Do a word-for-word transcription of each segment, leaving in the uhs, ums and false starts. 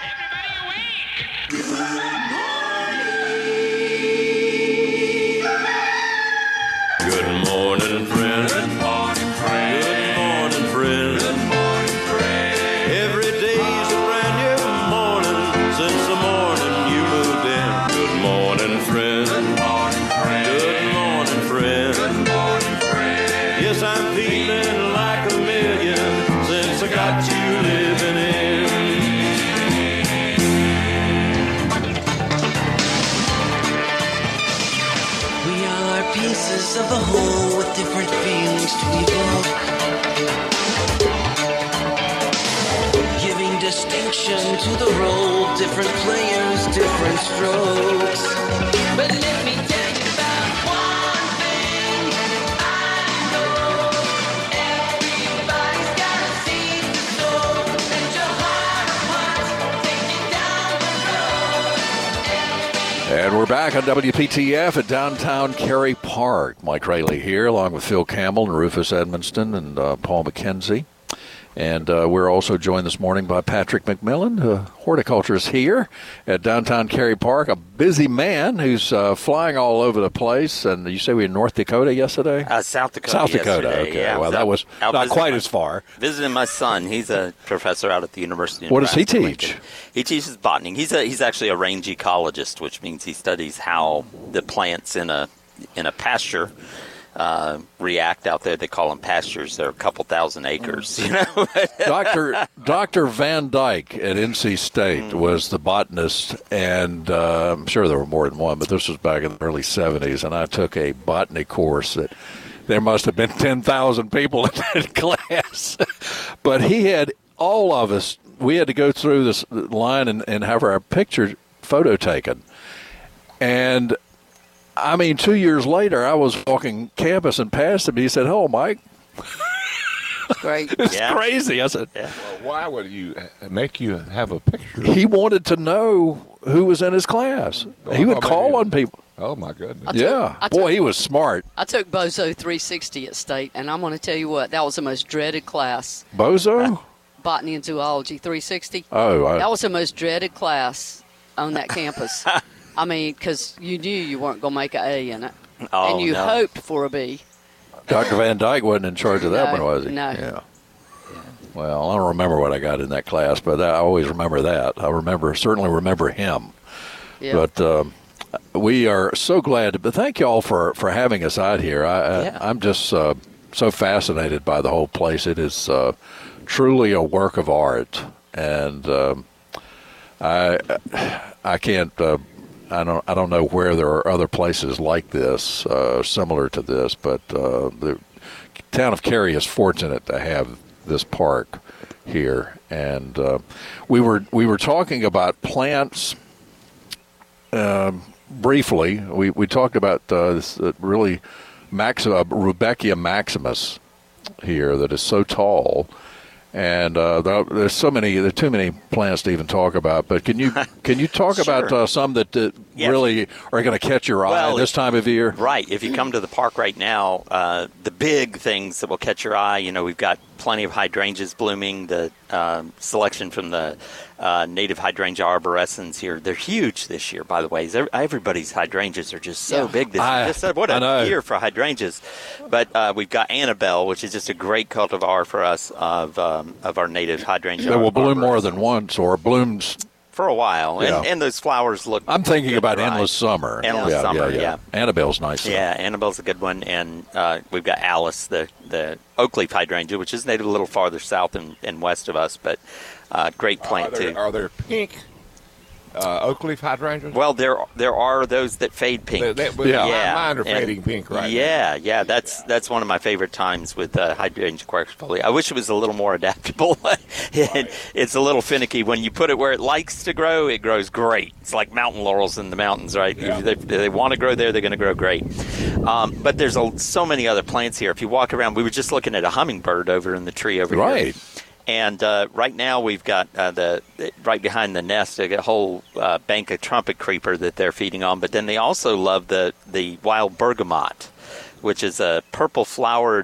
Good morning, friend. Good morning, friend. Good morning, friend. Good morning, friend. Every day's a brand new morning since the morning you moved in. Good morning, friend. Good morning, friend. Good morning, friend. Good morning, friend. Yes, I'm feeling like a million since I got you living in. We all are pieces of a whole with different feelings to evoke, giving distinction to the role, different players, different strokes. But let me tell you about one thing I know. Everybody's got a seed to sow. Let your heart of hearts take you down the road. And we're back on W P T F at downtown Cary Park. Mike Rayleigh here, along with Phil Campbell and Rufus Edmonston and uh, Paul McKenzie. And uh, we're also joined this morning by Patrick McMillan, who horticulturist here at downtown Cary Park, a busy man who's uh, flying all over the place. And you say we were in North Dakota yesterday? Uh, South Dakota. South Dakota, yesterday. okay. Yeah, well, that was out not visiting quite my- as far. Visiting my son. He's a professor out at the University of What does he Nebraska, teach? Lincoln. He teaches botany. He's a, he's actually a range ecologist, which means he studies how the plants in a in a pasture uh, react out there. They call them pastures. They're a couple thousand acres, you know. Doctor Doctor Van Dyke at N C State Mm. was the botanist, and uh, I'm sure there were more than one, but this was back in the early seventies, and I took a botany course that there must have been ten thousand people in that class. But he had all of us, we had to go through this line and, and have our picture photo taken. And, I mean, two years later, I was walking campus and passed him. He said, "Hello, Mike." Great. It's Yeah. crazy. I said, Yeah. Well, why would you make you have a picture? he wanted to know who was in his class. He would Oh, call maybe. on people. Oh, my goodness. I took- Yeah. I Boy, took- he was smart. I took Bozo three sixty at State, and I'm going to tell you what, that was the most dreaded class. Bozo? Botany and Zoology three sixty. Oh, I, That was the most dreaded class on that campus. I mean, because you knew you weren't going to make an A in it, Oh, and you no. hoped for a B. Doctor Van Dyke wasn't in charge of that No, one, was he? no. Yeah. Well, I don't remember what I got in that class, but I always remember that. I remember, certainly remember him. Yeah. But um, we are so glad. But thank you all for, for having us out here. I, Yeah. I, I'm just uh, so fascinated by the whole place. It is uh, truly a work of art, and um, I I can't. Uh, I don't. I don't know where there are other places like this, uh, similar to this. But uh, the town of Cary is fortunate to have this park here, and uh, we were we were talking about plants um, briefly. We we talked about uh, this uh, really max uh, Rudbeckia maximus here that is so tall. And uh, there- there's so many, there are too many plants to even talk about. But can you can you talk Sure. about uh, some that uh, Yeah. really are going to catch your eye Well, this time of year? Right. If you come to the park right now, uh, the big things that will catch your eye, you know, we've got plenty of hydrangeas blooming. The um, selection from the uh, native hydrangea arborescens here, they're huge this year, by the way. Every- Everybody's hydrangeas are just so Yeah. big this I- year. Just, uh, what I know. a year for hydrangeas. But uh, we've got Annabelle, which is just a great cultivar for us of um, of our native hydrangea. That will bloom more arborescens. than once, or blooms. For a while. Yeah. And, and those flowers look I'm thinking good about to ride. endless summer. Endless yeah, summer, yeah, yeah. yeah. Annabelle's nice. Yeah, Annabelle's a good one, and uh, we've got Alice, the the oak leaf hydrangea, which is native a little farther south and, and west of us, but uh, great Are plant there, too. are there pink uh, oak leaf hydrangeas? Well, there there are those that fade pink. They- they- but Yeah. mine- yeah, mine are and- fading pink right now. Yeah, yeah, that's that's one of my favorite times with uh, hydrangea quercus. I wish it was a little more adaptable. it, it's a little finicky. When you put it where it likes to grow, it grows great. It's like mountain laurels in the mountains, right? Yeah. If they, if they want to grow there, they're going to grow great. Um, but there's a, so many other plants here. If you walk around, we were just looking at a hummingbird over in the tree over here. Right. And uh, right now we've got uh, the right behind the nest a whole uh, bank of trumpet creeper that they're feeding on. But then they also love the the wild bergamot, which is a purple flowered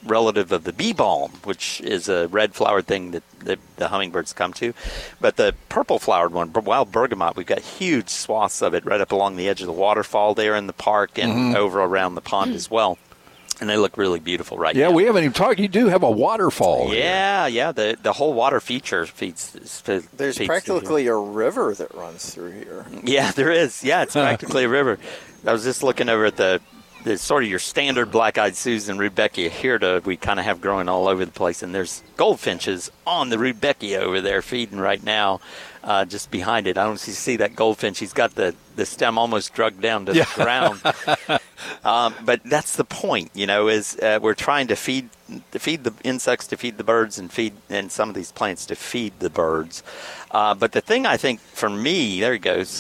relative of the bee balm, which is a red flowered thing that, that the hummingbirds come to. But the purple flowered one, wild bergamot, we've got huge swaths of it right up along the edge of the waterfall there in the park and mm-hmm. over around the pond as well. And they look really beautiful right yeah, now. Yeah, we haven't even talked. You do have a waterfall. Yeah, here. yeah. The the whole water feature feeds. feeds There's feeds practically a river that runs through here. Yeah, there is. Yeah, it's practically a river. I was just looking over at the, the sort of your standard black-eyed Susan Rudbeckia hirta we kind of have growing all over the place, and there's goldfinches on the Rudbeckia over there feeding right now. Uh, just behind it. I don't know if you see that goldfinch. He's got the, the stem almost drugged down to yeah. the ground. um, but that's the point, you know, is uh, we're trying to feed to feed the insects, to feed the birds, and feed and some of these plants to feed the birds. Uh, but the thing I think for me, there he goes.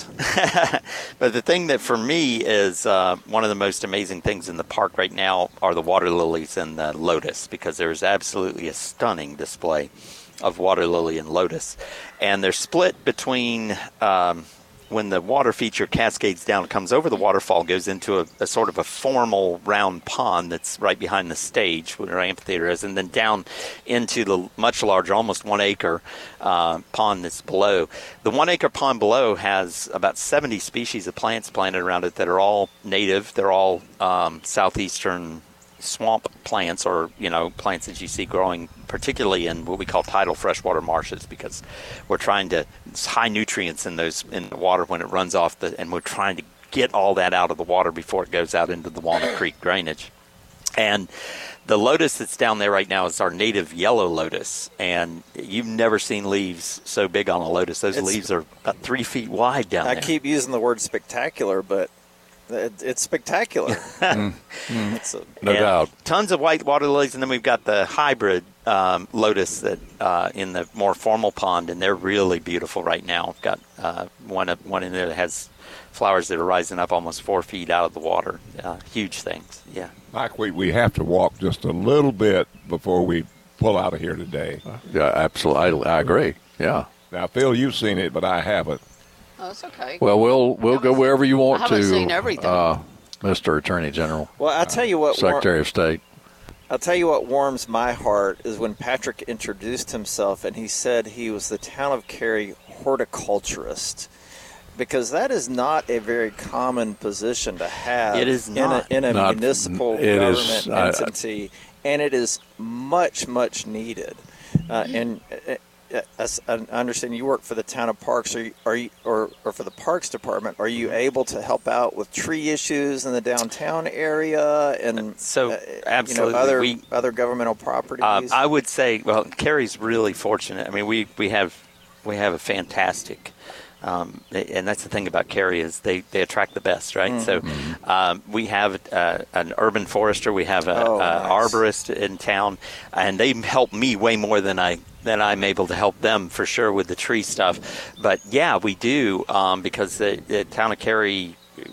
But the thing that for me is uh, one of the most amazing things in the park right now are the water lilies and the lotus, because there's absolutely a stunning display of water lily and lotus, and they're split between um, when the water feature cascades down, comes over the waterfall, goes into a, a sort of a formal round pond that's right behind the stage where our amphitheater is, and then down into the much larger, almost one acre uh, pond that's below. The one acre pond below has about seventy species of plants planted around it that are all native. They're all um, southeastern swamp plants, or you know, plants that you see growing particularly in what we call tidal freshwater marshes, because we're trying to, it's high nutrients in those in the water when it runs off the, and we're trying to get all that out of the water before it goes out into the Walnut Creek drainage. And the lotus that's down there right now is our native yellow lotus, and you've never seen leaves so big on a lotus. Those it's, leaves are about three feet wide down I there. I keep using the word spectacular, but It, it's spectacular. mm. Mm. It's a, no and doubt. Tons of white water lilies, and then we've got the hybrid um, lotus that uh, in the more formal pond, and they're really beautiful right now. We've got uh, one one in there that has flowers that are rising up almost four feet out of the water. Uh, huge things, yeah. Mike, we, we have to walk just a little bit before we pull out of here today. Yeah, absolutely. I, I agree. Yeah. Now, Phil, you've seen it, but I haven't. Oh, that's okay. Well, we'll we'll go wherever you want I haven't to, seen everything. Uh, Mister Attorney General. Well, I'll tell you what. Secretary of State. I'll tell you what warms my heart is when Patrick introduced himself and he said he was the town of Cary horticulturist, because that is not a very common position to have. It is not. in a, in a Not- municipal it government is, I- entity, and it is much, much needed. Uh, and uh, uh, as I understand you work for the town of Parks, are you, are you, or or for the Parks Department. Are you able to help out with tree issues in the downtown area and So, uh, absolutely. you know, other We- other governmental properties? Um, I would say, well, Cary's really fortunate. I mean, we, we have we have a fantastic, um, and that's the thing about Cary is they, they attract the best, right? Mm-hmm. So um, we have uh, an urban forester, we have a, Oh, a nice. arborist in town, and they help me way more than I than I'm able to help them for sure with the tree stuff. But yeah, we do um, because the, the town of Cary,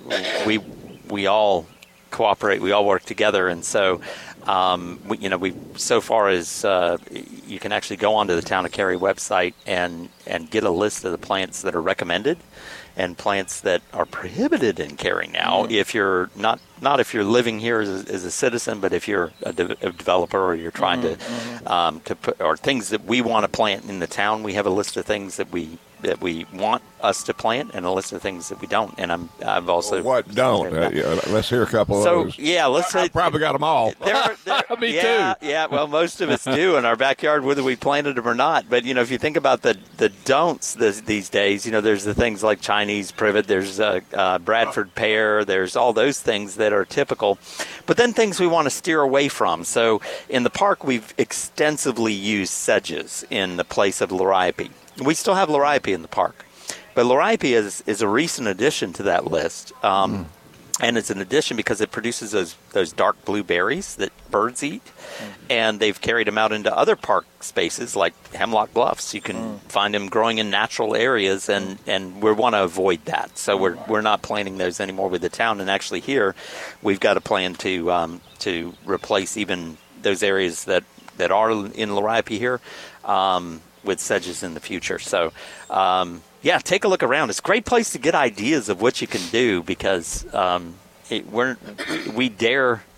we we all cooperate, we all work together, and so. Um, we, you know, we so far as uh, you can actually go onto the Town of Cary website and, and get a list of the plants that are recommended and plants that are prohibited in Cary now. Mm-hmm. If you're not not if you're living here as a, as a citizen, but if you're a, de- a developer or you're trying Mm-hmm. to um, to put or things that we want to plant in the town, we have a list of things that we that we want us to plant and a list of things that we don't. And I'm I've also What don't? Uh, yeah, let's hear a couple so of those. yeah, let's I, I say probably got them all. there, are- there, Me yeah, too. Yeah, well, most of us do in our backyard, whether we planted them or not. But you know, if you think about the the don'ts this, these days, you know, there's the things like Chinese privet, there's uh, uh, Bradford pear, there's all those things that are typical. But then things we want to steer away from. So in the park, we've extensively used sedges in the place of liriope. We still have liriope in the park, but liriope is is a recent addition to that list. Um, mm. And it's an addition because it produces those those dark blue berries that birds eat, mm. and they've carried them out into other park spaces like Hemlock Bluffs. You can mm. find them growing in natural areas, and, and we want to avoid that. So we're we're not planting those anymore with the town. And actually here, we've got a plan to um, to replace even those areas that, that are in liriope here um, with sedges in the future. So. Um, Yeah, take a look around. It's a great place to get ideas of what you can do because um, it, we're, we dare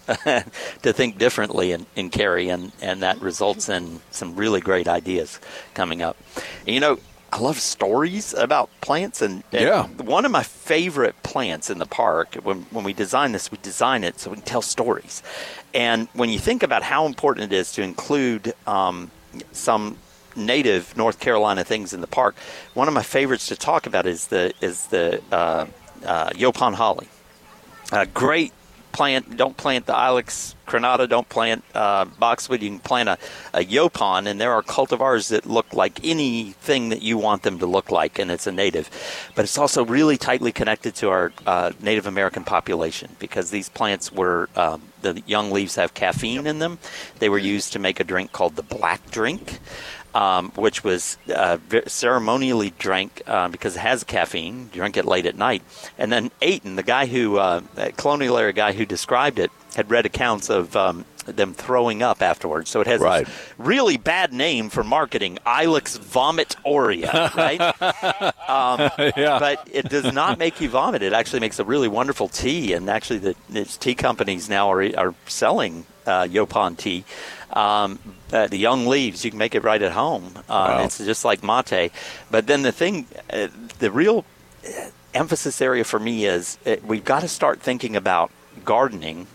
to think differently in, in Cary, and, and that results in some really great ideas coming up. And, you know, I love stories about plants, and, and Yeah. one of my favorite plants in the park, when, when we design this, we design it so we can tell stories. And when you think about how important it is to include um, some native North Carolina things in the park, one of my favorites to talk about is the is the uh, uh, Yaupon holly. A great plant. Don't plant the Ilex crenata. Don't plant uh, boxwood. You can plant a, a Yaupon, and there are cultivars that look like anything that you want them to look like, and it's a native. But it's also really tightly connected to our uh, Native American population, because these plants were, um, the young leaves have caffeine in them. They were used to make a drink called the black drink. Um, which was uh, ceremonially drank uh, because it has caffeine. You drink it late at night. And then Ayton, the guy who, uh, that colonial era guy who described it, had read accounts of um, them throwing up afterwards. So it has Right. this really bad name for marketing, Ilex Vomit Aurea, right? um, Yeah. But it does not make you vomit. It actually makes a really wonderful tea. And actually, the its tea companies now are, are selling uh, Yaupon tea. Um, uh, the young leaves, you can make it right at home. Uh, Wow. It's just like mate. But then the thing, uh, the real uh, emphasis area for me is uh, we've got to start thinking about gardening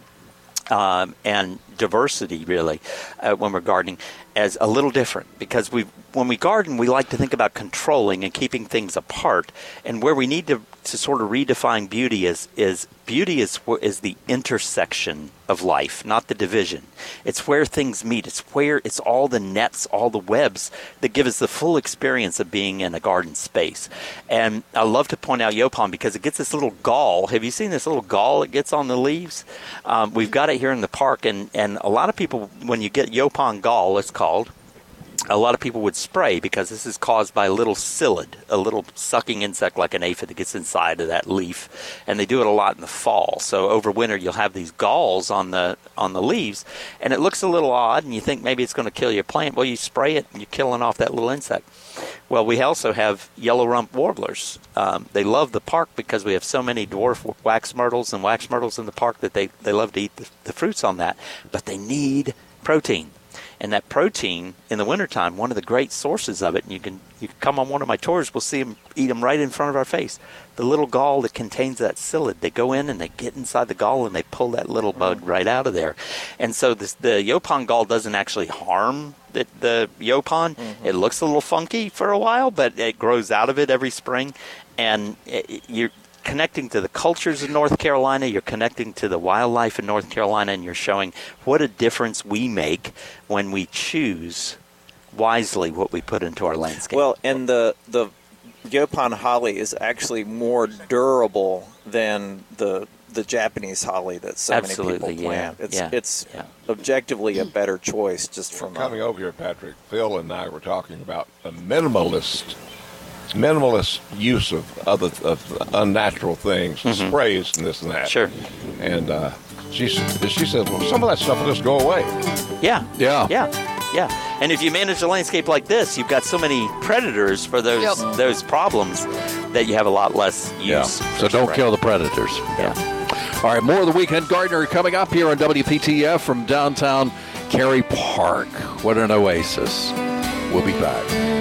um, and diversity, really, uh, when we're gardening, as a little different. Because we, when we garden, we like to think about controlling and keeping things apart. And where we need to, to sort of redefine beauty is, is beauty is, wh- is the intersection of life, not the division. It's where things meet. It's where it's all the nets, all the webs that give us the full experience of being in a garden space. And I love to point out Yaupon because it gets this little gall. Have you seen this little gall it gets on the leaves? Um, we've got it here in the park, and, and a lot of people, when you get Yaupon gall, it's called, a lot of people would spray because this is caused by a little psyllid, a little sucking insect like an aphid that gets inside of that leaf, and they do it a lot in the fall. So over winter, you'll have these galls on the on the leaves, and it looks a little odd, and you think maybe it's going to kill your plant. Well, you spray it, and you're killing off that little insect. Well, we also have yellow rump warblers. Um, they love the park because we have so many dwarf wax myrtles and wax myrtles in the park that they, they love to eat the, the fruits on that, but they need protein. And that protein, in the wintertime, one of the great sources of it, and you can you can come on one of my tours, we'll see them eat them right in front of our face. The little gall that contains that psyllid, they go in and they get inside the gall and they pull that little bug right out of there. And so this, the Yaupon gall doesn't actually harm the, the Yaupon. Mm-hmm. It looks a little funky for a while, but it grows out of it every spring. And it, you're connecting to the cultures of North Carolina, you're connecting to the wildlife in North Carolina, and you're showing what a difference we make when we choose wisely what we put into our landscape. Well, and the the Yaupon holly is actually more durable than the the Japanese holly that so Absolutely, many people plant. yeah, It's yeah, it's yeah. objectively a better choice just from Coming a, over here, Patrick, Phil and I were talking about a minimalist minimalist use of other of unnatural things, sprays and this and that. Sure. And uh, she s- she said, well, some of that stuff will just go away. Yeah. Yeah. Yeah. Yeah. And if you manage a landscape like this, you've got so many predators for those Yep. those problems that you have a lot lot use. Yeah. So don't kill the predators. Yeah. All right, more of the Weekend Gardener coming up here on W P T F from downtown Cary Park. What an oasis. We'll be back.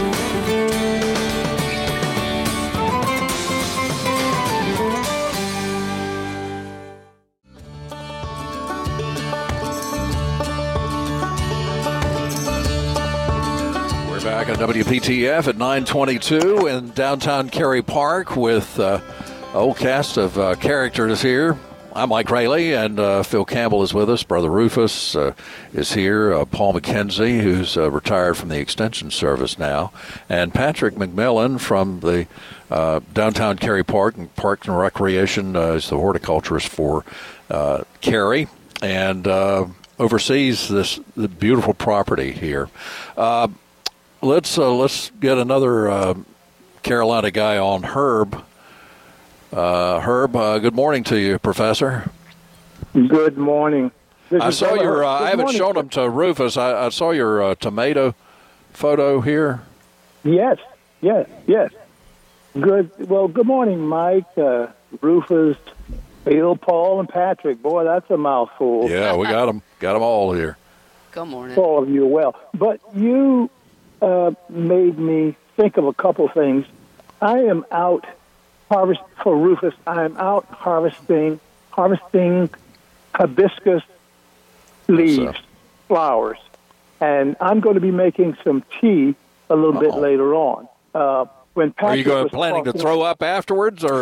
We're back on W P T F at nine twenty-two in downtown Cary Park with uh, a whole cast of uh, characters here. I'm Mike Rayleigh, and uh, Phil Campbell is with us. Brother Rufus uh, is here. Uh, Paul McKenzie, who's uh, retired from the Extension Service now. And Patrick McMillan from the uh, downtown Cary Park and Parks and Recreation uh, is the horticulturist for uh, Cary and uh, oversees this the beautiful property here. Uh, let's, uh, let's get another uh, Carolina guy on, Herb. Uh, Herb, uh, good morning to you, Professor. Good morning. This I is saw Brother your. Herb. Uh, I Good haven't morning. shown them to Rufus. I, I saw your uh, tomato photo here. Yes, yes, yes. Good. Well, good morning, Mike, uh, Rufus, Bill, Paul, and Patrick. Boy, that's a mouthful. Yeah, we got them. Got them all here. Good morning. All of you well. But you uh, made me think of a couple things. I am out harvest for Rufus. I am out harvesting harvesting hibiscus leaves, Yes, sir. flowers, and I'm going to be making some tea a little bit Uh-oh. later on. Uh, when Patrick Are you going was planning to talking- throw up afterwards, or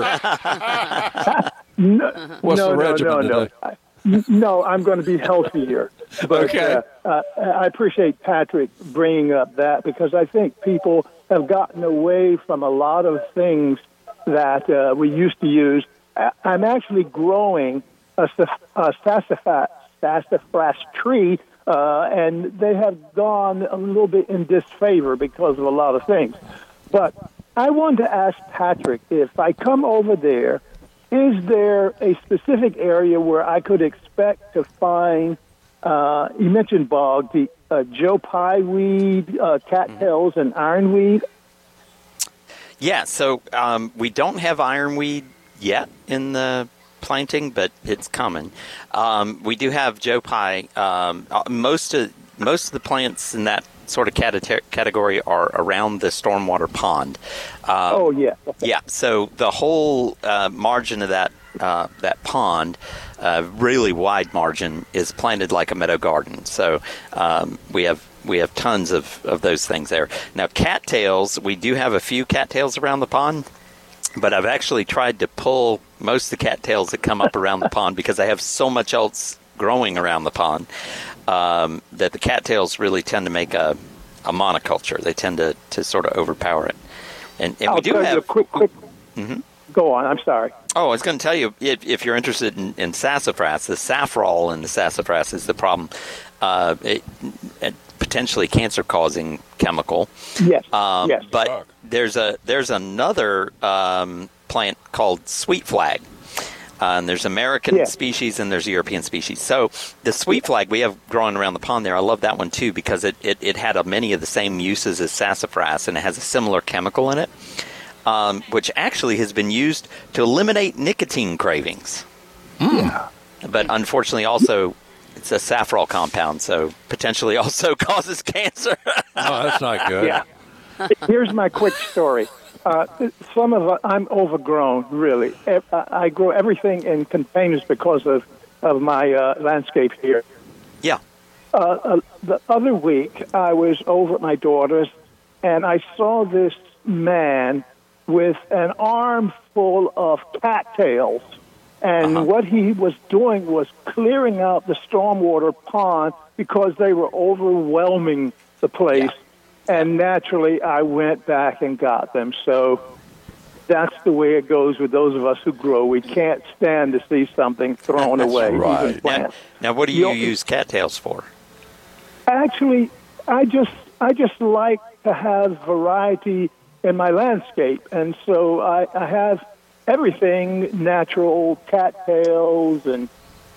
No, what's no, the no, regimen no, today? no. I- No, I'm going to be healthier. But, Okay. uh, uh, I appreciate Patrick bringing up that because I think people have gotten away from a lot of things that uh, we used to use. I- I'm actually growing a, saf- a sassafras, sassafras tree, uh, and they have gone a little bit in disfavor because of a lot of things. But I wanted to ask Patrick, if I come over there, is there a specific area where I could expect to find, uh, you mentioned bog, the uh, Joe Pye weed, uh, cattails, and ironweed? Yeah, so um, we don't have ironweed yet in the planting, but it's coming. Um, we do have Joe Pye. Um, uh, most of most of the plants in that sort of cate- category are around the stormwater pond. Um, Oh, yeah. Yeah, so the whole uh, margin of that uh, that pond, uh, really wide margin, is planted like a meadow garden. So um, we have we have tons of, of those things there. Now, cattails, we do have a few cattails around the pond, but I've actually tried to pull most of the cattails that come up around the pond because I have so much else growing around the pond um, that the cattails really tend to make a, a monoculture. They tend to, to sort of overpower it. And, and I'll we do tell you a have... quick, quick. Mhm. Go on. I'm sorry. Oh, I was going to tell you, if, if you're interested in, in sassafras, the saffrol in the sassafras is the problem. Uh, it, it potentially cancer-causing chemical. Yes. Um, yes. But there's a there's another um, plant called sweet flag. Uh, and there's American Yeah. species and there's European species. So the sweet flag we have growing around the pond there, I love that one too because it, it, it had a, many of the same uses as sassafras and it has a similar chemical in it, um, which actually has been used to eliminate nicotine cravings. Mm. But unfortunately also it's a saffrol compound, so potentially also causes cancer. Oh, that's not good. Yeah. Here's my quick story. Uh, some of it, I'm overgrown, really. I, I grow everything in containers because of, of my uh, landscape here. Yeah. Uh, uh, the other week, I was over at my daughter's, and I saw this man with an arm full of cattails. And Uh-huh. what he was doing was clearing out the stormwater pond because they were overwhelming the place. And naturally, I went back and got them. So that's the way it goes with those of us who grow. We can't stand to see something thrown away. right. even Now, plants. now, what do you You'll- use cattails for? Actually, I just I just like to have variety in my landscape, and so I, I have everything natural, cattails, and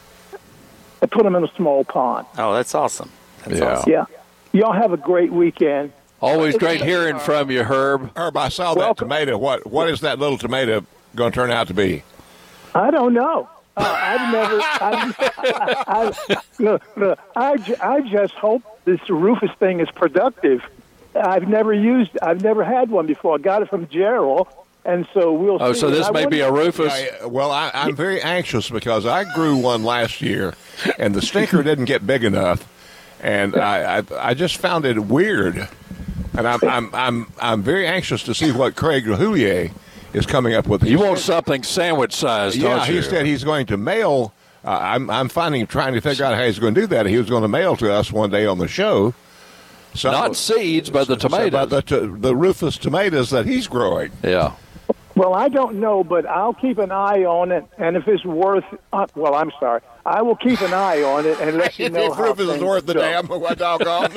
I put them in a small pond. Oh, that's awesome. That's Yeah. awesome. Yeah. Y'all have a great weekend. Always great hearing from you, Herb. Herb, I saw that Welcome. tomato. What What is that little tomato going to turn out to be? I don't know. Uh, I've never. I, I, I, look, look, I, ju- I just hope this Rufus thing is productive. I've never used. I've never had one before. I got it from Gerald, and so we'll. Oh, see. so And this I may be a wonder- Rufus. I, well, I, I'm very anxious because I grew one last year, and the stinker didn't get big enough, and I, I, I just found it weird, and I'm, I'm, I'm, I'm very anxious to see what Craig Hulier is coming up with. You want something sandwich sized, Yeah, don't you? he said he's going to mail. Uh, I'm, I'm finding trying to figure out how he's going to do that. He was going to mail to us one day on the show. Some Not of- seeds, but the some- tomatoes. about the, the Rufus tomatoes that he's growing. Yeah. Well, I don't know, but I'll keep an eye on it, and if it's worth, uh, well, I'm sorry, I will keep an eye on it and let you know if how Rufus is things worth the go. damn, what doggone.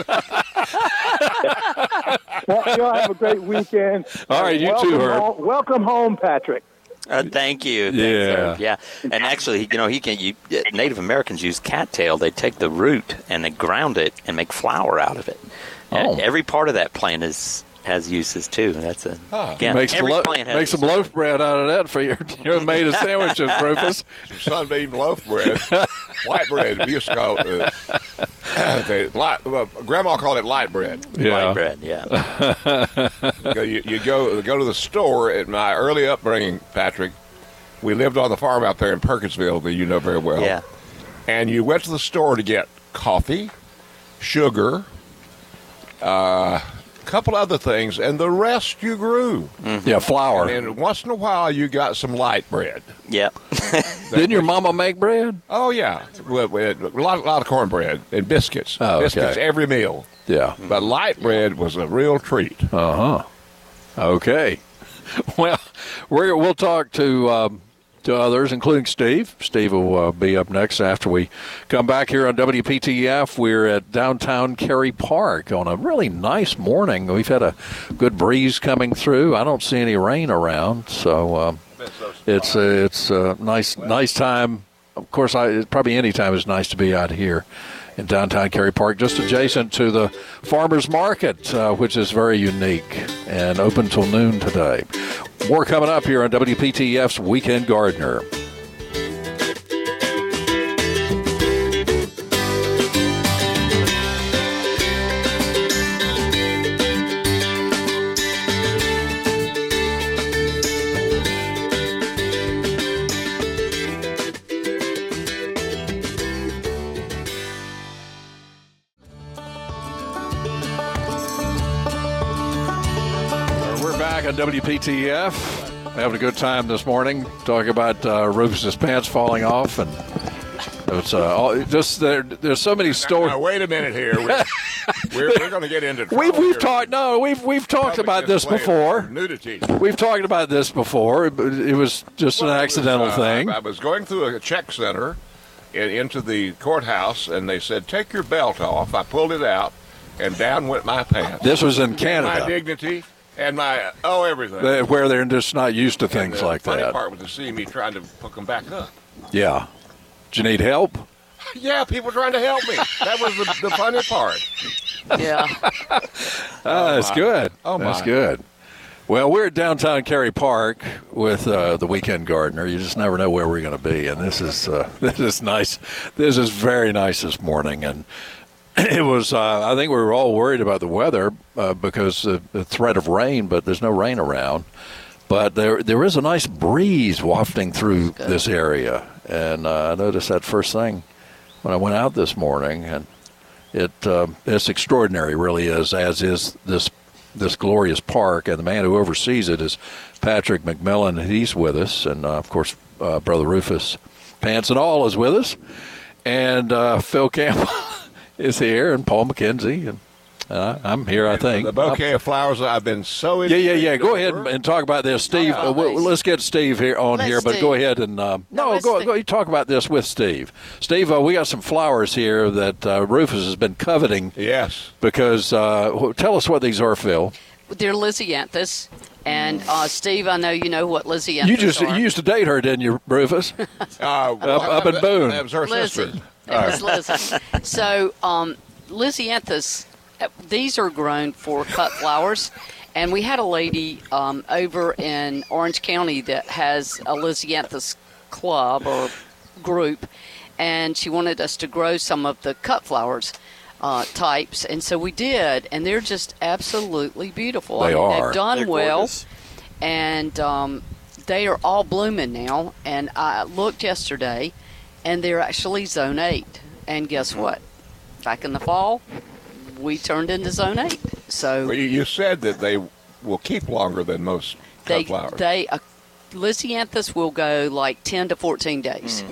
Well, y'all have a great weekend. All right, you welcome too, Herb. Home, welcome home, Patrick. Uh, thank you. Thanks, Yeah. Herb. Yeah. And actually, you know, he can. You, Native Americans use cattail. They take the root and they ground it and make flour out of it. And Oh. every part of that plant is has uses too. That's a Ah. again, Make some, every lo- plant has make some uses. loaf bread out of that for your, your made of sandwiches, Rufus. Sunbeam loaf bread, white bread. We used to call it. Uh, they, light, well, Grandma called it light bread. White bread, yeah. You, you go go to the store. In my early upbringing, Patrick, we lived on the farm out there in Perkinsville, that you know very well. Yeah. And you went to the store to get coffee, sugar, uh, a couple other things, and the rest you grew. Yeah, flour. And once in a while, you got some light bread. Yep. Didn't your mama make bread? Oh yeah, we, we had a lot, a lot of cornbread and biscuits. Oh, okay. Biscuits every meal. Yeah. But light bread was a real treat. Uh huh. Okay. Well, we're, we'll talk to um, to others, including Steve. Steve will uh, be up next after we come back here on W P T F. We're at downtown Cary Park on a really nice morning. We've had a good breeze coming through. I don't see any rain around, so um, it's uh, it's a nice nice time. Of course, I probably any time is nice to be out here in downtown Cary Park, just adjacent to the farmers market, uh, which is very unique and open till noon today. More coming up here on W P T F's Weekend Gardener. We're back on W P T F. Having a good time this morning, talking about uh, Rufus's pants falling off, and it's uh, all, just there. There's so many stories. Now, wait a minute here. We're, we're, we're going to get into trouble We've we've here. talked no we've we've talked Public about this display of before. Nudity. We've talked about this before. But it was just Well, an it was, accidental uh, thing. I, I was going through a check center in, into the courthouse, and they said, "Take your belt off." I pulled it out, and down went my pants. This was in My Canada, dignity and my oh everything. uh, where they're just not used to And things the like funny that. part was to see me trying to hook them back up. Yeah. Do you need help? Yeah, people trying to help me. That was the, the funny part. Yeah. Oh, that's my. good. Oh, that's my. good. Well, we're at downtown Cary Park with uh, the Weekend Gardener. You just never know where we're going to be, and this is uh, this is nice. This is very nice this morning, and it was. Uh, I think we were all worried about the weather uh, because of the threat of rain, but there's no rain around. But there there is a nice breeze wafting through this area, and uh, I noticed that first thing when I went out this morning, and it uh, it's extraordinary, really is, as is this this glorious park. And the man who oversees it is Patrick McMillan, and he's with us, and uh, of course uh, Brother Rufus Pants and All is with us, and uh, Phil Campbell is here, and Paul McKenzie, and uh, I'm here. I think The bouquet of flowers that I've been so yeah, yeah, yeah. intrigued Go ahead over. and talk about this, Steve. Oh, uh, we'll- nice. let's get Steve here on Let's here, but Steve. go ahead and uh, No, no, let's go Steve. go. You talk about this with Steve. Steve, uh, we got some flowers here that uh, Rufus has been coveting Yes. because. Uh, wh- tell us what these are, Phil. They're Lysianthus. And uh, Steve, I know you know what Lysianthus You just are. you used to date her, didn't you, Rufus? Uh, Up- up in Boone. That was her sister. Lizzie. It was Lizzie. So, um, Lysianthus, uh, these are grown for cut flowers. And we had a lady um, over in Orange County that has a Lysianthus club or group, and she wanted us to grow some of the cut flowers uh, types, and so we did, and they're just absolutely beautiful. They I mean, are. They've done They're well, gorgeous. and um, they are all blooming now. And I looked yesterday, and they're actually zone eight. And guess what? Back in the fall, we turned into zone eight. So Well, you, you said that they will keep longer than most cut they flowers. they uh, Lysianthus will go like ten to fourteen days.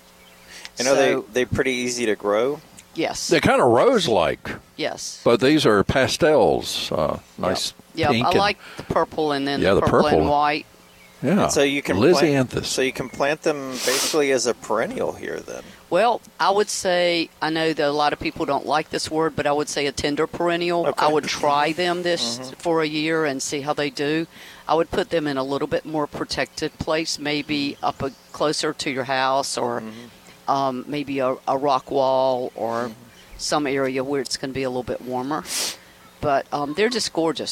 You know, So- they, they're pretty easy to grow. Yes, They're kind of rose-like, yes. but these are pastels. Uh, nice Yeah, pink I and- like the purple and then Yeah, the the purple, purple. and white. yeah. So you can plant, Lysianthus. so you can plant them basically as a perennial here. Then Well, I would say, I know that a lot of people don't like this word, but I would say a tender perennial. Okay. I would try them this for a year and see how they do. I would put them in a little bit more protected place, maybe up a, closer to your house, or um, maybe a, a rock wall, or some area where it's going to be a little bit warmer. But um, they're just gorgeous.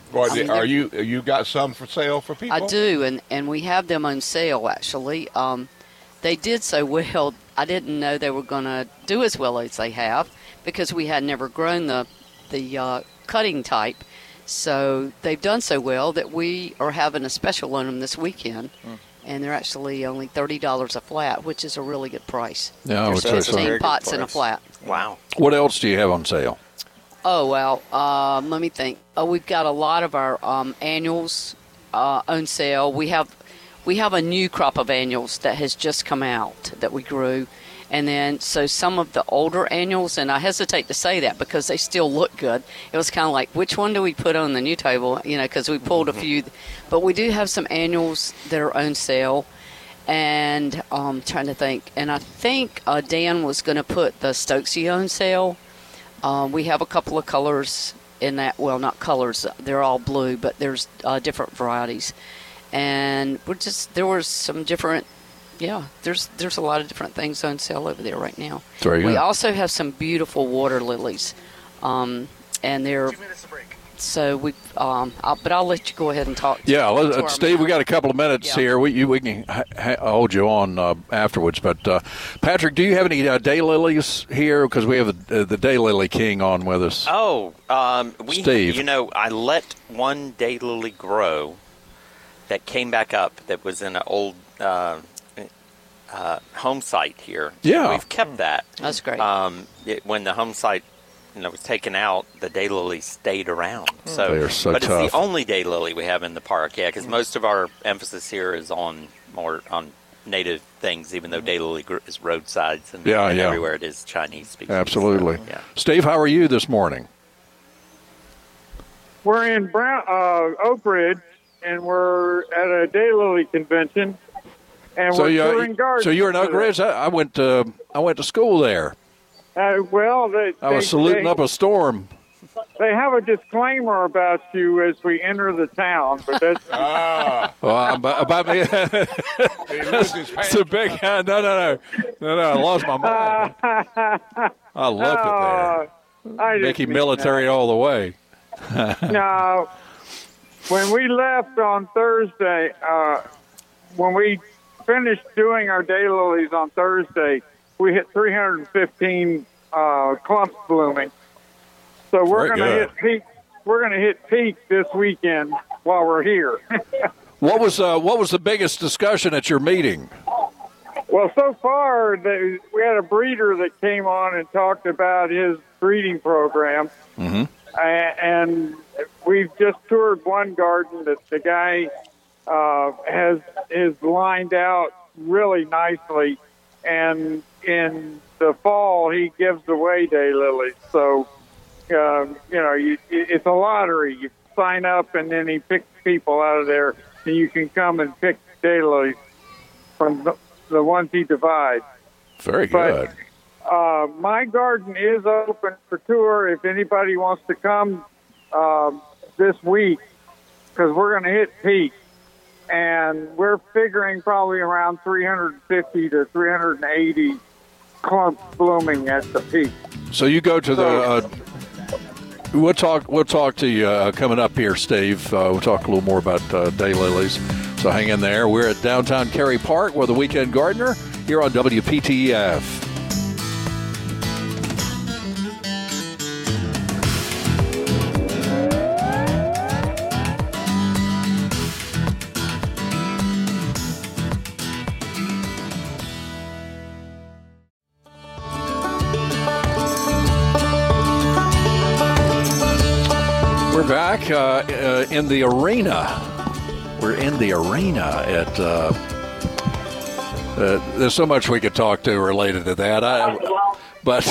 Well, I mean, are they're- you you got some for sale for people? I do, and, and we have them on sale, actually. Um, they did so well. I didn't know they were going to do as well as they have because we had never grown the, the uh, cutting type. So they've done so well that we are having a special on them this weekend. Mm. And they're actually only thirty dollars a flat, which is a really good price. Yeah, I would say That's a so. very fifteen good pots in a price. flat. Wow. What else do you have on sale? Oh, well, um, let me think. Oh, we've got a lot of our um, annuals uh, on sale. We have we have a new crop of annuals that has just come out that we grew. And then, so some of the older annuals, and I hesitate to say that because they still look good. It was kind of like, which one do we put on the new table? You know, because we pulled a few. But we do have some annuals that are on sale. And I'm um, trying to think. And I think uh, Dan was going to put the Stokesy on sale. Uh, we have a couple of colors in that. Well, not colors. They're all blue, but there's uh, different varieties. And we're just there were some different. Yeah, there's there's a lot of different things on sale over there right now. Very good. We also have some beautiful water lilies, um, and they're. So we, um, I'll, but I'll let you go ahead and talk. Yeah, to let's, our uh, Steve, we man. got a couple of minutes Yeah. here. We you, we can ha- ha- hold you on uh, afterwards. But uh, Patrick, do you have any uh, daylilies here? Because we have the, uh, the daylily king on with us. Oh, um, we. Steve. You know, I let one daylily grow that came back up. That was in an old uh, uh, home site here. Yeah. We've kept that. That's great. Um, it, when the home site, you know, was taken out, the daylily stayed around. So, They are so but tough. it's the only daylily we have in the park. Yeah, because most of our emphasis here is on more on native things, even though daylily gr- is roadsides and, Yeah, and yeah. everywhere it is Chinese species. Absolutely. So, yeah. Steve, how are you this morning? We're in Brown, uh, Oak Ridge, and we're at a daylily convention, and So we're you touring uh, gardens. so you're in Oak Ridge. I, I went to I went to school there. Uh, well, they, I was they, saluting they, up a storm. They have a disclaimer about you as we enter the town, but that's Ah, Well, about, about me. he loses his It's a big. No, no, no, no, no. I lost my mind. I loved it uh, I there. just Mickey mean military all the way. that. Now, when we left on Thursday, uh, when we finished doing our daylilies on Thursday, we hit three hundred fifteen uh, clumps blooming. So we're Very going to good. hit peak. We're going to hit peak this weekend while we're here. What was uh, what was the biggest discussion at your meeting? Well, so far, they, we had a breeder that came on and talked about his breeding program. Mm-hmm. A- And we've just toured one garden that the guy uh, has is lined out really nicely. And in the fall, he gives away daylilies. So, um, you know, you, it's a lottery. You sign up, and then he picks people out of there, and you can come and pick daylilies from the, the ones he divides. Very But- good. Uh, my garden is open for tour if anybody wants to come um, this week, because we're going to hit peak. And we're figuring probably around three hundred fifty to three hundred eighty clumps blooming at the peak. So you go to the. Uh, we'll talk. We'll talk to you uh, coming up here, Steve. Uh, we'll talk a little more about uh, daylilies. So hang in there. We're at downtown Cary Park with the Weekend Gardener here on W P T F. We're back uh, uh, in the arena. We're in the arena at. Uh, uh, there's so much we could talk to related to that. I, but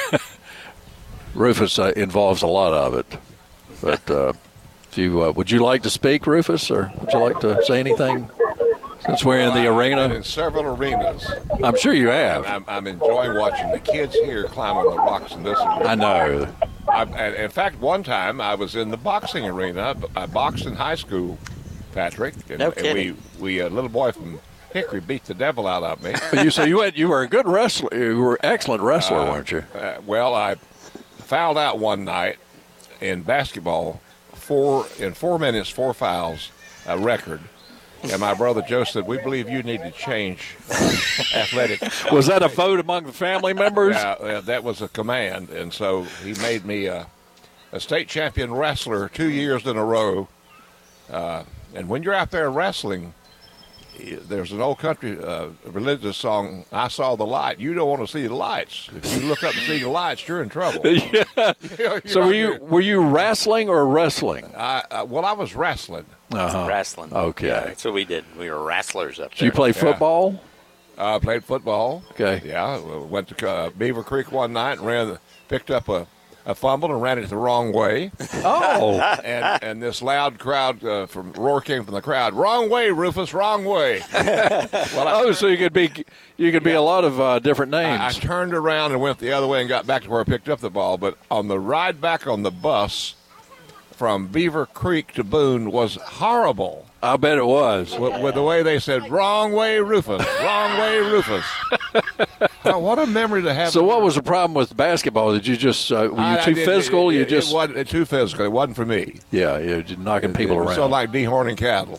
Rufus uh, involves a lot of it. But uh, if you uh, would you like to speak, Rufus, or would you like to say anything? Since we're in the I've been arena, in several arenas. I'm sure you have. I'm, I'm enjoying watching the kids here climb on the rocks in this arena. I know. I, and in fact, one time I was in the boxing arena. I boxed in high school, Patrick. And, No and kidding. we, we a little boy from Hickory beat the devil out of me. You so you went. You were a good wrestler. You were an excellent wrestler, weren't you? Uh, well, I fouled out one night in basketball four in four minutes, four fouls, a record. And my brother Joe said, "We believe you need to change uh, athletic." Was that a vote among the family members? Yeah, uh, that was a command, and so he made me a, a state champion wrestler two years in a row. Uh, and when you're out there wrestling, there's an old country uh, religious song, "I saw the light." You don't want to see the lights. If you look up and see the lights, you're in trouble. Yeah. You're So not were you good. were you wrestling or wrestling? I, uh, well, I was wrestling. Uh-huh. Wrestling. Okay. Yeah, that's what we did. We were wrestlers up Did there. you play football? I played football. Okay. Yeah, went to uh, Beaver Creek one night and ran, picked up a, a fumble and ran it the wrong way. Oh. and and this loud crowd uh, from roar came from the crowd. Wrong way, Rufus. Wrong way. well, I, Oh, so you could be you could be a lot of uh, different I, I names. turned around and went the other way and got back to where I picked up the ball. But on the ride back on the bus from Beaver Creek to Boone was horrible. I bet it was. With, with the way they said, "Wrong way, Rufus. Wrong way, Rufus." Oh, what a memory to have. So what was the problem with basketball? Did you just uh, were you I- I too did- physical? It, you it, just it wasn't too physical. It wasn't for me. yeah, you're just knocking people it was around. so like dehorning cattle.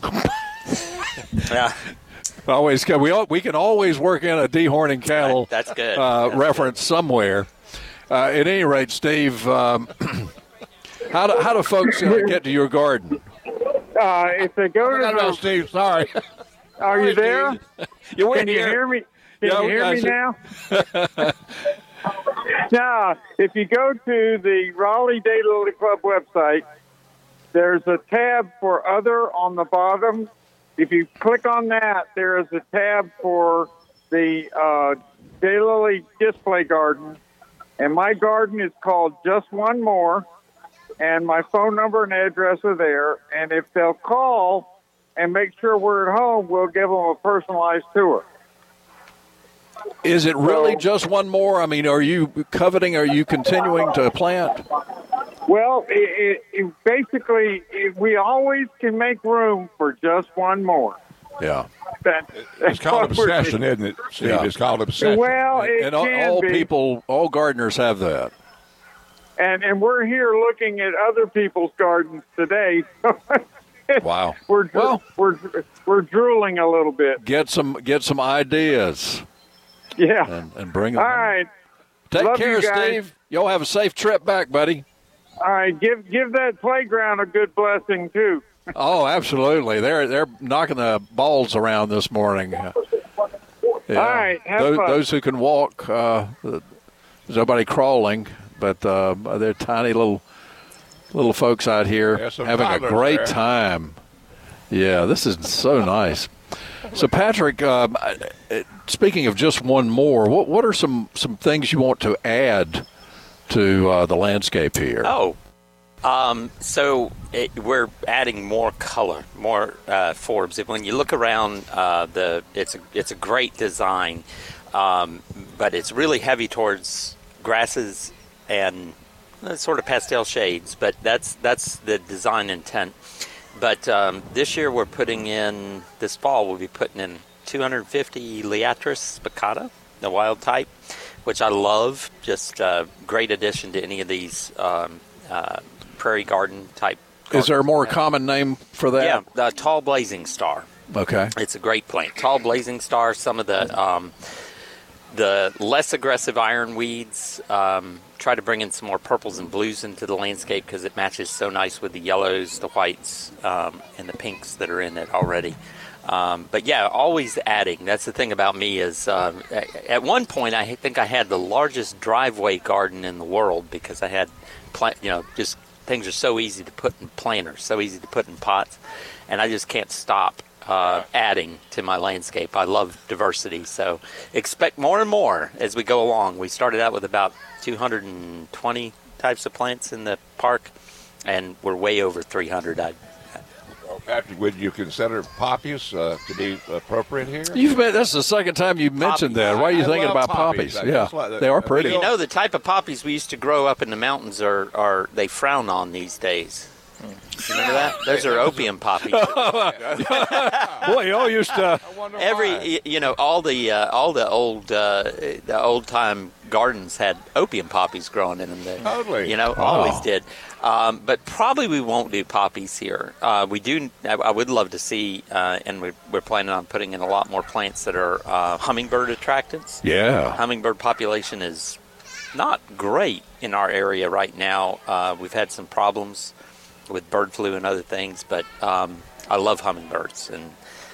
Yeah, always we all, we can always work in a dehorning cattle that's good. uh, That's reference somewhere. Uh, at any rate, Steve, um, how do how do folks uh, get to your garden? Uh, if they go No, no, no, to Steve. Sorry. the, are you there? You Can you hear me? Can Yeah, you we hear got me you. now? Now, if you go to the Raleigh Daylily Club website, there's a tab for other on the bottom. If you click on that, there is a tab for the uh, Daylily display garden. And my garden is called Just One More. And my phone number and address are there. And if they'll call and make sure we're at home, we'll give them a personalized tour. Is it really So- just one more? I mean, are you coveting? Are you continuing to plant? Well, it, it, it basically, it, we always can make room for just one more. Yeah. That, It's that's called what we're- obsession, isn't it, Steve? Yeah. It's called obsession. Well, it And all, can all be. people, all gardeners have that. And, and we're here looking at other people's gardens today. Wow. we're, dro- Well- we're, we're drooling a little bit. Get some get some ideas Yeah. and, and bring them. All in. right. Take Love care, you guys. Steve. You'll have a safe trip back, buddy. All right. Give, give that playground a good blessing, too. Oh, absolutely. They're they're knocking the balls around this morning. Yeah. All right, have those, fun. those who can walk, uh, there's nobody crawling, but uh, they're tiny little little folks out here There's some having a toddlers great there. time. Yeah, this is so nice. So, Patrick, um, I- I- speaking of just one more, what what are some, some things you want to add to uh, the landscape here? Oh, um, so it, we're adding more color, more uh, forbs. When you look around, uh, the it's a, it's a great design, um, but it's really heavy towards grasses and uh, sort of pastel shades. But that's that's the design intent. But um, this year we're putting in, this fall we'll be putting in two hundred fifty Liatris spicata, the wild type, which I love. Just a great addition to any of these um, uh, prairie garden type. Is there a gardens. more common name for that? Yeah, the tall blazing star. Okay. It's a great plant. Tall blazing star. Some of the um, the less aggressive iron weeds. Um, try to bring in some more purples and blues into the landscape because it matches so nice with the yellows, the whites, um, and the pinks that are in it already. Um, but yeah, always adding. That's the thing about me is um, at- at one point I think I had the largest driveway garden in the world because I had plant, you know, just things are so easy to put in planters, so easy to put in pots, and I just can't stop uh, adding to my landscape. I love diversity, so expect more and more as we go along. We started out with about two hundred twenty types of plants in the park, and we're way over three hundred. I, Patrick, would you consider poppies uh, to be appropriate here? You've been, that's the second time you've mentioned that. Why are you I thinking love about poppies. poppies? I Yeah, just like the- they are the pretty. feel- you know, the type of poppies we used to grow up in the mountains are, are they frown on these days. You remember that? Those are opium poppies. Boy, you all used to. Every y- you know all the uh, all the old uh, the old time gardens had opium poppies growing in them. That, Totally. You know, Wow. always did. Um, but probably we won't do poppies here. Uh, we do. I, I would love to see, uh, and we're, we're planning on putting in a lot more plants that are uh, hummingbird attractants. Yeah. Hummingbird population is not great in our area right now. Uh, we've had some problems with bird flu and other things, but um, I love hummingbirds, and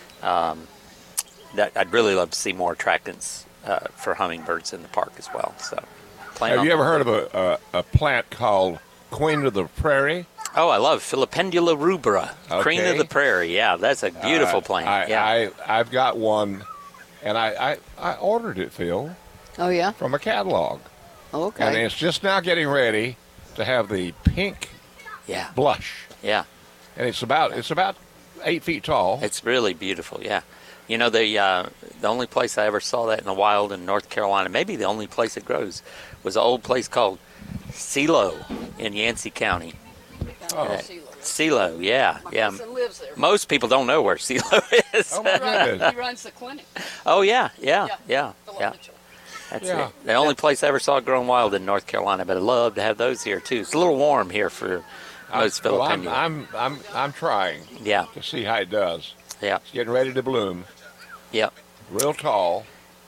um, that I'd really love to see more attractants uh, for hummingbirds in the park as well. So, plan Have on- you ever heard of a, a, a plant called Queen of the Prairie? Oh, I love Filipendula rubra, Queen Okay. of the Prairie. Yeah, that's a beautiful Uh, plant. I, yeah. I, I've got one, and I, I, I ordered it, Phil, Oh yeah. from a catalog. And Okay. it's just now getting ready to have the pink yeah, blush. yeah. And it's about it's about eight feet tall. It's really beautiful. Yeah, you know the uh, the only place I ever saw that in the wild in North Carolina, maybe the only place it grows, was an old place called Silo in Yancey County. Oh. Uh, Silo, yeah, My yeah. cousin lives there. Most people don't know where Silo is. Oh, my goodness. He runs the clinic. Oh yeah, yeah, Yeah. yeah, Philip yeah. Mitchell. That's Yeah. it. The only place I ever saw it growing wild in North Carolina, but I'd love to have those here too. It's a little warm here for most well, I'm, Filipendula. I'm, I'm, I'm trying Yeah, to see how it does. yeah, It's getting ready to bloom. yeah. Real tall.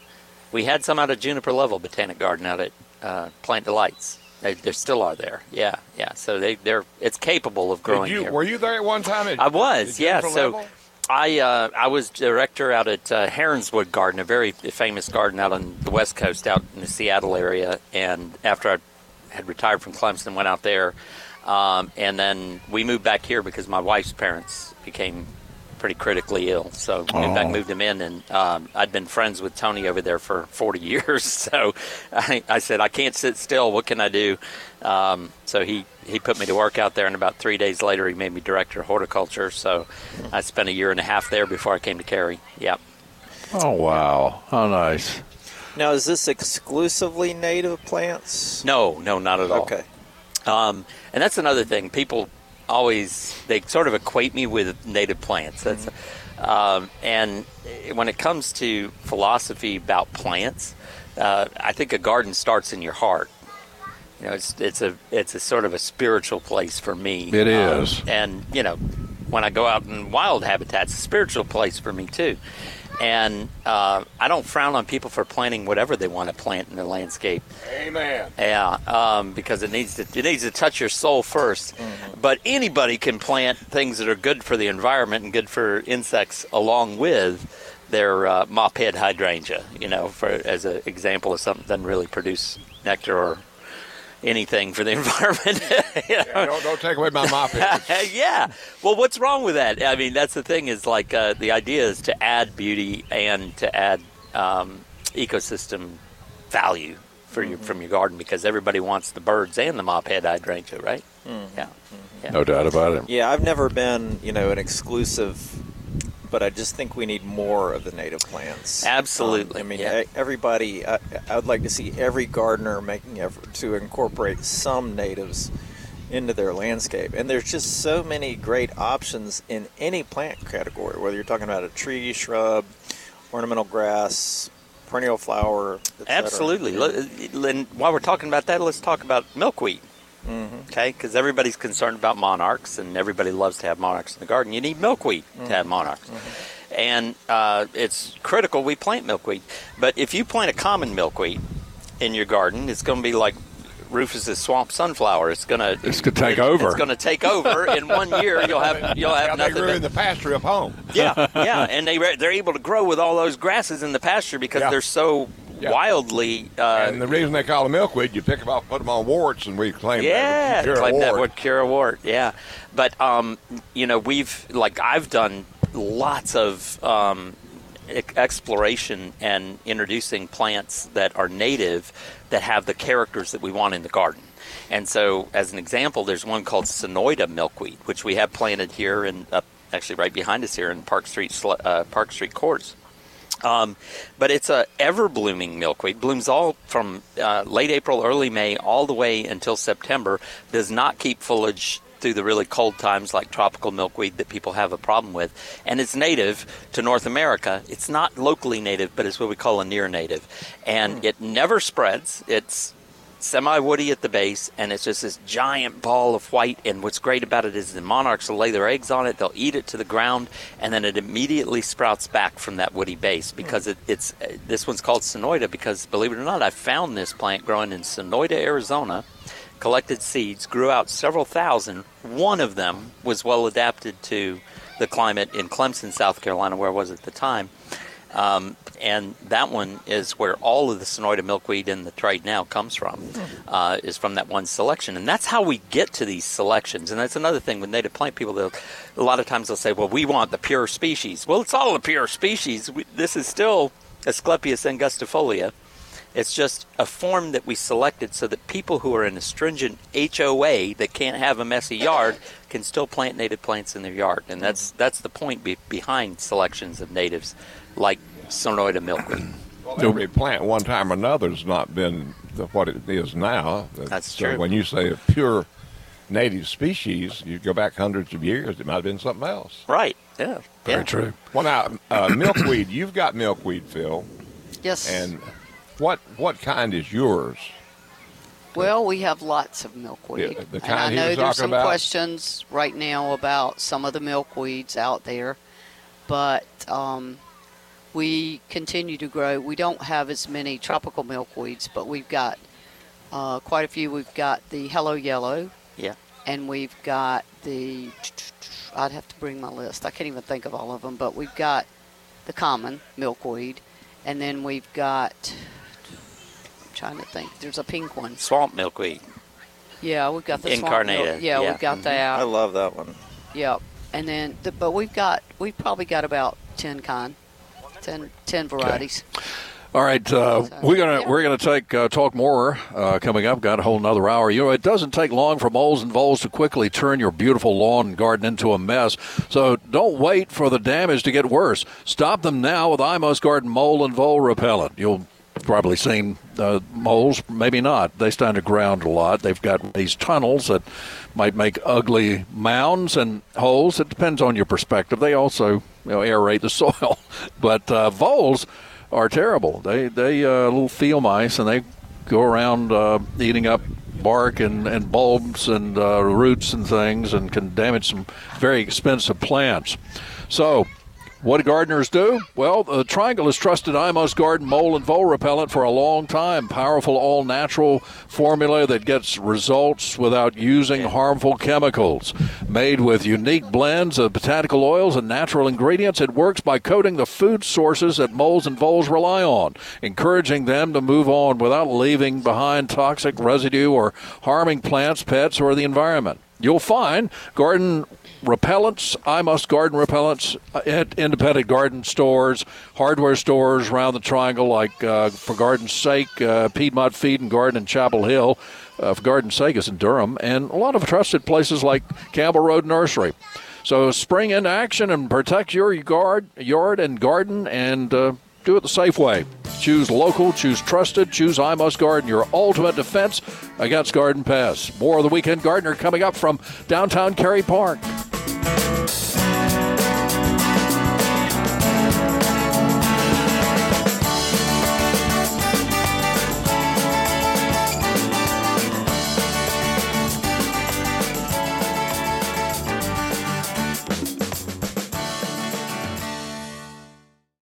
We had some out at Juniper Level Botanic Garden out at uh, Plant Delights. They, they still are there. Yeah, yeah. So they, they're it's capable of growing Did you, here. were you there at one time? At, I was, at yeah. Juniper So Level? I uh, I was director out at uh, Heronswood Garden, a very famous garden out on the West Coast, out in the Seattle area. And after I had retired from Clemson, went out there, um, and then we moved back here because my wife's parents became pretty critically ill. So moved back, Oh. moved them in, and um, I'd been friends with Tony over there for forty years. So I, I said, I can't sit still. What can I do? Um, so he, he put me to work out there, and about three days later, he made me director of horticulture. So I spent a year and a half there before I came to Cary. Yep. Oh, wow. How nice. Now, is this exclusively native plants? No, no, not at all. Okay. Um, and that's another thing. People always, they sort of equate me with native plants. That's, um, and when it comes to philosophy about plants, uh, I think a garden starts in your heart. You know, it's it's a it's a sort of a spiritual place for me. It Um, is. and you know, when I go out in wild habitats, it's a spiritual place for me too. And uh, I don't frown on people for planting whatever they want to plant in their landscape. Amen. Yeah, um, because it needs to it needs to touch your soul first. But anybody can plant things that are good for the environment and good for insects, along with their uh, mophead hydrangea. You know, for as an example of something that doesn't really produce nectar or anything for the environment. You know? Yeah, don't, don't take away my mop head. Yeah. Well, what's wrong with that? I mean, that's the thing is like uh, the idea is to add beauty and to add um, ecosystem value for your, from your garden, because everybody wants the birds and the mophead hydrangea, right? Yeah. Yeah. No doubt about it. Yeah, I've never been, you know, an exclusive, but I just think we need more of the native plants. Absolutely, Um, I mean, yeah. e- everybody, I, I would like to see every gardener making effort to incorporate some natives into their landscape. And there's just so many great options in any plant category, whether you're talking about a tree, shrub, ornamental grass, perennial flower, et cetera. Absolutely. Let- And while we're talking about that, let's talk about milkweed. Okay, because everybody's concerned about monarchs, and everybody loves to have monarchs in the garden. You need milkweed to have monarchs, and uh, it's critical we plant milkweed. But if you plant a common milkweed in your garden, it's going to be like Rufus's swamp sunflower. It's going to It's gonna take over. It's going to take over in one year. You'll have you'll have Now they nothing. grew but- in the pasture up home. yeah, yeah, and they they're able to grow with all those grasses in the pasture because Yeah. they're so Yeah. wildly. Uh, And the reason they call them milkweed, you pick them off, put them on warts, and we claim yeah, that. Cure a claim that wart. would cure a wart. Yeah, but um, you know, we've like I've done lots of um, e- exploration and introducing plants that are native that have the characters that we want in the garden. And so, as an example, there's one called Sonoida milkweed, which we have planted here and uh, actually right behind us here in Park Street, Sl- uh, Park Street Courts. Um, but it's a ever-blooming milkweed. Blooms all from uh, late April, early May, all the way until September. Does not keep foliage through the really cold times like tropical milkweed that people have a problem with. And it's native to North America. It's not locally native, but it's what we call a near native. And it never spreads. It's semi-woody at the base, and it's just this giant ball of white. And what's great about it is the monarchs will lay their eggs on it, they'll eat it to the ground, and then it immediately sprouts back from that woody base because it, it's uh, this one's called Sonoida because, believe it or not, I found this plant growing in Sonoida, Arizona, collected seeds, grew out several thousand. One of them was well adapted to the climate in Clemson, South Carolina, where I was at the time. Um, and that one is where all of the Sonoida milkweed in the trade now comes from, uh, is from that one selection. And that's how we get to these selections. And that's another thing with native plant people. They'll, a lot of times they'll say, well, we want the pure species. Well, it's all a pure species. We, this is still Asclepias angustifolia. It's just a form that we selected so that people who are in a stringent H O A that can't have a messy yard can still plant native plants in their yard. And that's that's the point be, behind selections of natives like Sonoida milkweed. Well, every plant one time or another has not been the, what it is now. That's so true. When you say a pure native species, you go back hundreds of years, it might have been something else. Right, yeah. Very yeah. true. Well, now, uh, milkweed, you've got milkweed, Phil. Yes. And what what kind is yours? Well, we have lots of milkweed. Yeah, the and kind I he know was there's talking some about? questions right now about some of the milkweeds out there, but um, we continue to grow. We don't have as many tropical milkweeds, but we've got uh, quite a few. We've got the Hello Yellow. Yeah. And we've got the, I'd have to bring my list. I can't even think of all of them, but we've got the common milkweed, and then we've got, I'm trying to think, there's a pink one. Swamp milkweed. Yeah, we've got the Incarnata, swamp milk. Yeah, yeah. we've got I that. love that one. Yep. And then, the, but we've got, we've probably got about ten kind, ten, ten varieties. All right, uh, So, we're gonna yeah. we're gonna take uh, talk more uh, coming up. Got a whole another hour. You know, it doesn't take long for moles and voles to quickly turn your beautiful lawn and garden into a mess. So don't wait for the damage to get worse. Stop them now with iMost Garden Mole and Vole Repellent. You'll probably seen uh, moles, maybe not. They stay underground a lot. They've got these tunnels that might make ugly mounds and holes. It depends on your perspective. They also, you know, aerate the soil, but uh, voles are terrible. They they uh, little field mice, and they go around uh, eating up bark and, and bulbs and uh, roots and things, and can damage some very expensive plants. So what do gardeners do? Well, the Triangle has trusted iMost Garden Mole and Vole Repellent for a long time. Powerful, all-natural formula that gets results without using harmful chemicals. Made with unique blends of botanical oils and natural ingredients, it works by coating the food sources that moles and voles rely on, encouraging them to move on without leaving behind toxic residue or harming plants, pets, or the environment. You'll find garden repellents, iMost Garden repellents at independent garden stores, hardware stores around the Triangle, like uh, for Garden's Sake, uh, Piedmont Feed and Garden in Chapel Hill. Uh, for Garden's Sake is in Durham, and a lot of trusted places like Campbell Road Nursery. So spring into action and protect your yard, yard and garden, and uh, do it the safe way. Choose local, choose trusted, choose iMost Garden, your ultimate defense against garden pests. More of the Weekend Gardener coming up from downtown Cary Park.